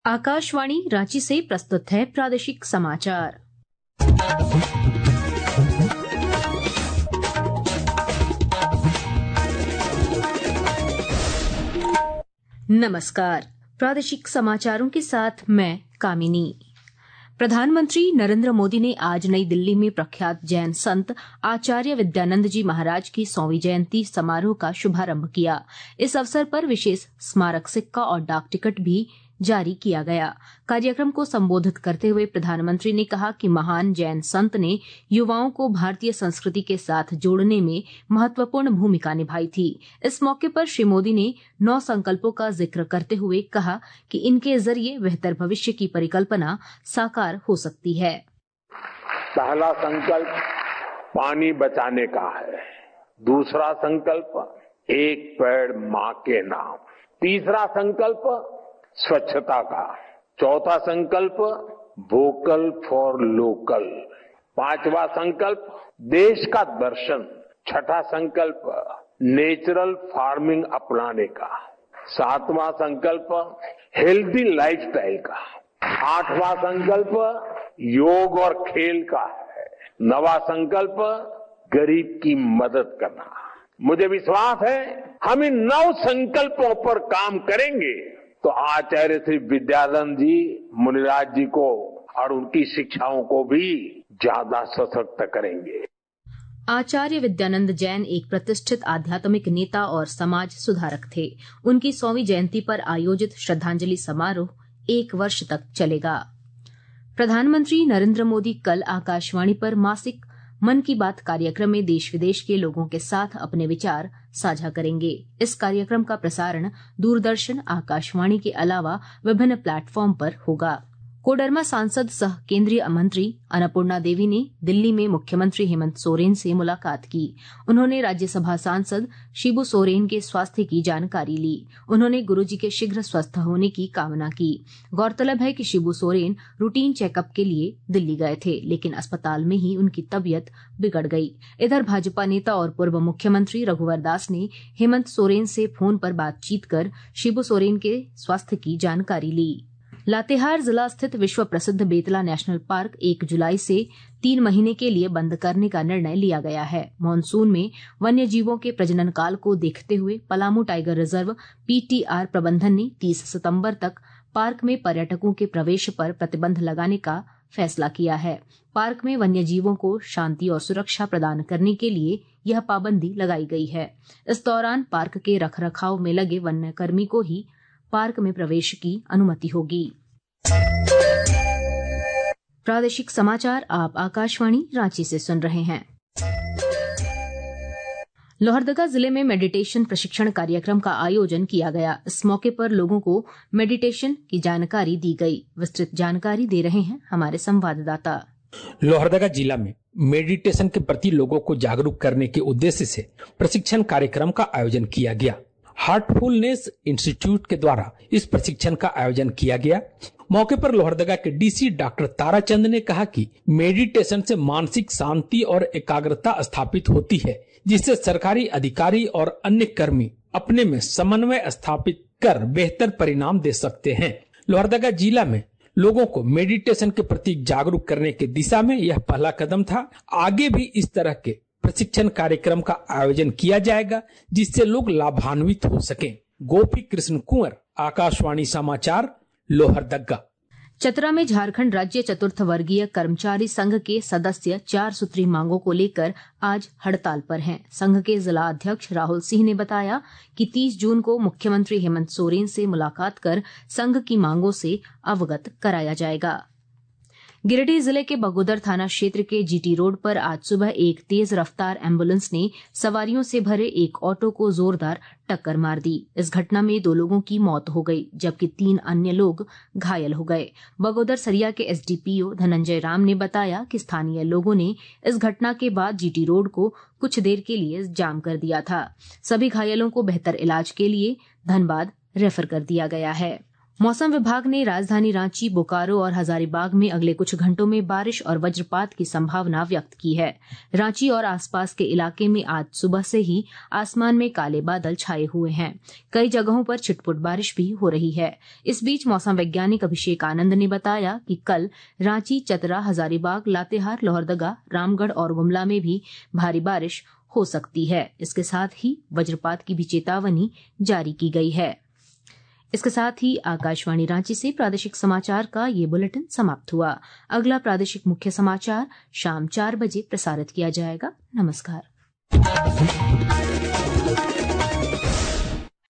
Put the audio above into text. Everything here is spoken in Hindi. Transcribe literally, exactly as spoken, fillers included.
आकाशवाणी रांची से प्रस्तुत है प्रादेशिक समाचार। नमस्कार, प्रादेशिक समाचारों के साथ मैं कामिनी। प्रधानमंत्री नरेंद्र मोदी ने आज नई दिल्ली में प्रख्यात जैन संत आचार्य विद्यानंद जी महाराज की सौवीं जयंती समारोह का शुभारंभ किया। इस अवसर पर विशेष स्मारक सिक्का और डाक टिकट भी जारी किया गया। कार्यक्रम को संबोधित करते हुए प्रधानमंत्री ने कहा कि महान जैन संत ने युवाओं को भारतीय संस्कृति के साथ जोड़ने में महत्वपूर्ण भूमिका निभाई थी। इस मौके पर श्री मोदी ने नौ संकल्पों का जिक्र करते हुए कहा कि इनके जरिए बेहतर भविष्य की परिकल्पना साकार हो सकती है। पहला संकल्प पानी बचाने का है। दूसरा संकल्प एक पेड़ माँ के नाम। तीसरा संकल्प स्वच्छता का। चौथा संकल्प वोकल फॉर लोकल। पांचवा संकल्प देश का दर्शन। छठा संकल्प नेचुरल फार्मिंग अपनाने का। सातवां संकल्प हेल्दी लाइफस्टाइल का। आठवां संकल्प योग और खेल का है। नवा संकल्प गरीब की मदद करना। मुझे विश्वास है हम इन नौ संकल्पों पर काम करेंगे तो आचार्य श्री विद्यानंद जी मुनिराज जी को और उनकी शिक्षाओं को भी ज्यादा सशक्त करेंगे। आचार्य विद्यानंद जैन एक प्रतिष्ठित आध्यात्मिक नेता और समाज सुधारक थे। उनकी सौवीं जयंती पर आयोजित श्रद्धांजलि समारोह एक वर्ष तक चलेगा। प्रधानमंत्री नरेंद्र मोदी कल आकाशवाणी पर मासिक मन की बात कार्यक्रम में देश विदेश के लोगों के साथ अपने विचार साझा करेंगे। इस कार्यक्रम का प्रसारण दूरदर्शन, आकाशवाणी के अलावा विभिन्न प्लेटफॉर्म पर होगा। कोडरमा सांसद सह केंद्रीय मंत्री अन्नपूर्णा देवी ने दिल्ली में मुख्यमंत्री हेमंत सोरेन से मुलाकात की। उन्होंने राज्यसभा सांसद शिबू सोरेन के स्वास्थ्य की जानकारी ली। उन्होंने गुरुजी के शीघ्र स्वस्थ होने की कामना की। गौरतलब है कि शिबू सोरेन रूटीन चेकअप के लिए दिल्ली गए थे, लेकिन अस्पताल में ही उनकी तबीयत बिगड़ गई। इधर भाजपा नेता और पूर्व मुख्यमंत्री रघुवर दास ने हेमंत सोरेन से फोन पर बातचीत कर शिबू सोरेन के स्वास्थ्य की जानकारी ली। लातेहार जिला स्थित विश्व प्रसिद्ध बेतला नेशनल पार्क एक जुलाई से तीन महीने के लिए बंद करने का निर्णय लिया गया है। मॉनसून में वन्य जीवों के प्रजनन काल को देखते हुए पलामू टाइगर रिजर्व पीटीआर प्रबंधन ने तीस सितंबर तक पार्क में पर्यटकों के प्रवेश पर प्रतिबंध लगाने का फैसला किया है। पार्क में वन्य जीवों को शांति और सुरक्षा प्रदान करने के लिए यह पाबंदी लगाई गई है। इस दौरान पार्क के रखरखाव में लगे वन्यकर्मी को ही पार्क में प्रवेश की अनुमति होगी। प्रादेशिक समाचार आप आकाशवाणी रांची से सुन रहे हैं। लोहरदगा जिले में मेडिटेशन प्रशिक्षण कार्यक्रम का आयोजन किया गया। इस मौके पर लोगों को मेडिटेशन की जानकारी दी गई। विस्तृत जानकारी दे रहे हैं हमारे संवाददाता। लोहरदगा जिला में मेडिटेशन के प्रति लोगों को जागरूक करने के उद्देश्य से प्रशिक्षण कार्यक्रम का आयोजन किया गया। हार्टफुलनेस इंस्टीट्यूट के द्वारा इस प्रशिक्षण का आयोजन किया गया। मौके पर लोहरदगा के डीसी डॉक्टर ताराचंद ने कहा कि मेडिटेशन से मानसिक शांति और एकाग्रता स्थापित होती है, जिससे सरकारी अधिकारी और अन्य कर्मी अपने में समन्वय स्थापित कर बेहतर परिणाम दे सकते हैं। लोहरदगा जिला में लोगों को मेडिटेशन के प्रति जागरूक करने की दिशा में यह पहला कदम था। आगे भी इस तरह के प्रशिक्षण कार्यक्रम का आयोजन किया जाएगा, जिससे लोग लाभान्वित हो सकें। गोपी कृष्ण कुंवर, आकाशवाणी समाचार, लोहरदगा। चतरा में झारखंड राज्य चतुर्थ वर्गीय कर्मचारी संघ के सदस्य चार सूत्री मांगों को लेकर आज हड़ताल पर हैं। संघ के जिला अध्यक्ष राहुल सिंह ने बताया कि तीस जून को मुख्यमंत्री हेमंत सोरेन से मुलाकात कर संघ की मांगों से अवगत कराया जाएगा। गिरिडीह जिले के बगोदर थाना क्षेत्र के जीटी रोड पर आज सुबह एक तेज रफ्तार एम्बुलेंस ने सवारियों से भरे एक ऑटो को जोरदार टक्कर मार दी। इस घटना में दो लोगों की मौत हो गई, जबकि तीन अन्य लोग घायल हो गए। बगोदर सरिया के एसडीपीओ धनंजय राम ने बताया कि स्थानीय लोगों ने इस घटना के बाद जीटी रोड को कुछ देर के लिए जाम कर दिया था। सभी घायलों को बेहतर इलाज के लिए धनबाद रेफर कर दिया गया है। मौसम विभाग ने राजधानी रांची, बोकारो और हजारीबाग में अगले कुछ घंटों में बारिश और वज्रपात की संभावना व्यक्त की है। रांची और आसपास के इलाके में आज सुबह से ही आसमान में काले बादल छाए हुए हैं। कई जगहों पर छिटपुट बारिश भी हो रही है। इस बीच मौसम वैज्ञानिक अभिषेक आनंद ने बताया कि कल रांची, चतरा, हजारीबाग, लातेहार, लोहरदगा, रामगढ़ और गुमला में भी भारी बारिश हो सकती है। इसके साथ ही वज्रपात की भी चेतावनी जारी की गई है। इसके साथ ही आकाशवाणी रांची से प्रादेशिक समाचार का ये बुलेटिन समाप्त हुआ। अगला प्रादेशिक मुख्य समाचार शाम चार बजे प्रसारित किया जाएगा। नमस्कार।